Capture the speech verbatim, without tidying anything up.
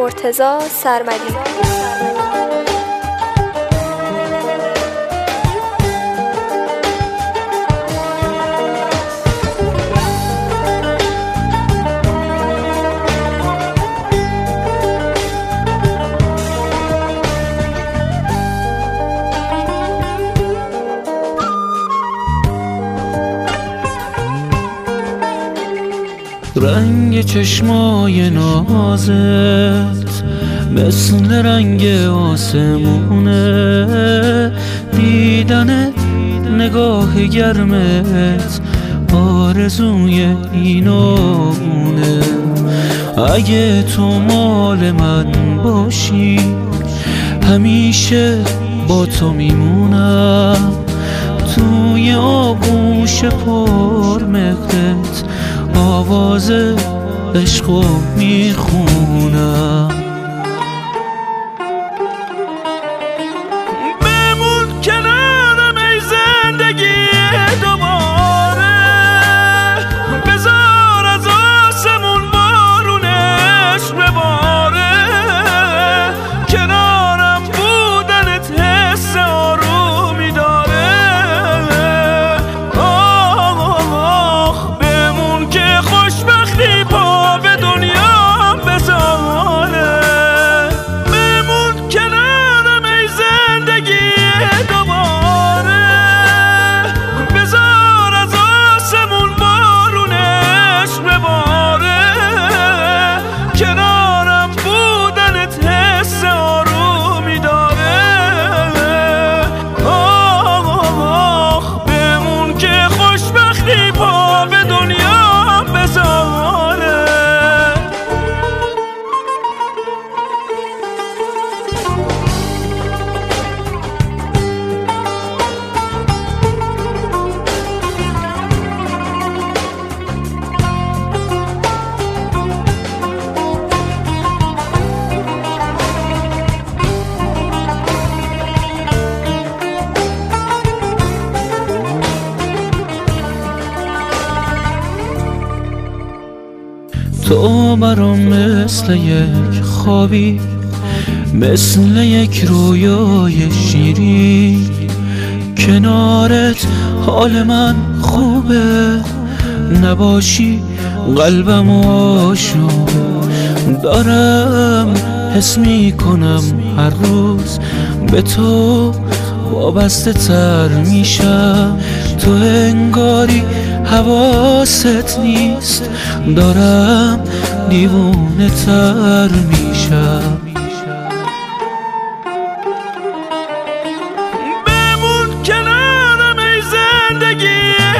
مرتضی سرمدی. رنگ چشمای نازت مثل رنگ آسمونه، دیدنت نگاه گرمت آرزوی این و اونه. اگه تو مال من باشی همیشه با تو میمونم، توی آغوش پر مهرت آواز عشقو میخونم. بمون کنارم ای زندگی دوباره، بذار از آسمون بارون عشق بباره، کنارم بودنت حس آرومی داره. خوشبختی پا به دنیا بذاره، بمون کنارم ای زندگی دوباره، بذار از آسمون بارون عشق بباره، کنارم بودنت حس آرومی داره. آخ بمون که خوشبختی پا به دنیا تو برام مثل یک خوابی، مثل یک رویای شیرین، کنارت حال من خوبه، نباشی قلبم آشوبه. دارم حس میکنم هر روز به تو وابسته تر میشم، تو انگاری حواست نیست، دارم دیوونه تر میشم. بمون کنارم ای زندگی